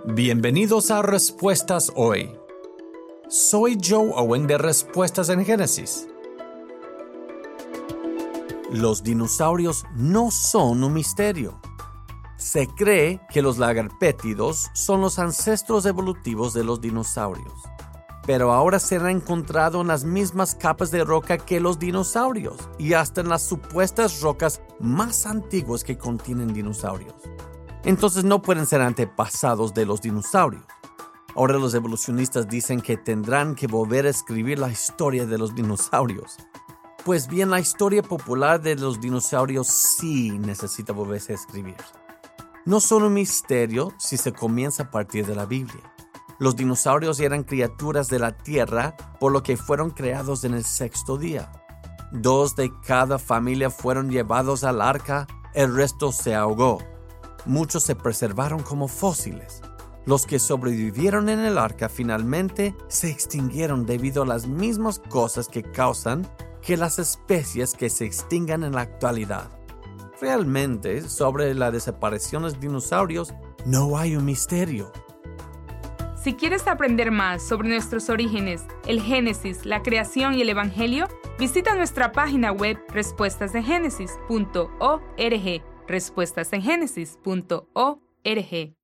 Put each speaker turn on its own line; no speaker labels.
Bienvenidos a Respuestas Hoy. Soy Joe Owen de Respuestas en Génesis. Los dinosaurios no son un misterio. Se cree que los lagarpétidos son los ancestros evolutivos de los dinosaurios, pero ahora se han encontrado en las mismas capas de roca que los dinosaurios y hasta en las supuestas rocas más antiguas que contienen dinosaurios. Entonces no pueden ser antepasados de los dinosaurios. Ahora los evolucionistas dicen que tendrán que volver a escribir la historia de los dinosaurios. Pues bien, la historia popular de los dinosaurios sí necesita volverse a escribir. No son un misterio si se comienza a partir de la Biblia. Los dinosaurios eran criaturas de la tierra, por lo que fueron creados en el sexto día. 2 de cada familia fueron llevados al arca, el resto se ahogó. Muchos se preservaron como fósiles. Los que sobrevivieron en el arca finalmente se extinguieron debido a las mismas cosas que causan que las especies que se extingan en la actualidad. Realmente, sobre la desaparición de los dinosaurios, no hay un misterio.
Si quieres aprender más sobre nuestros orígenes, el Génesis, la creación y el Evangelio, visita nuestra página web respuestasengenesis.org. respuestasengenesis.org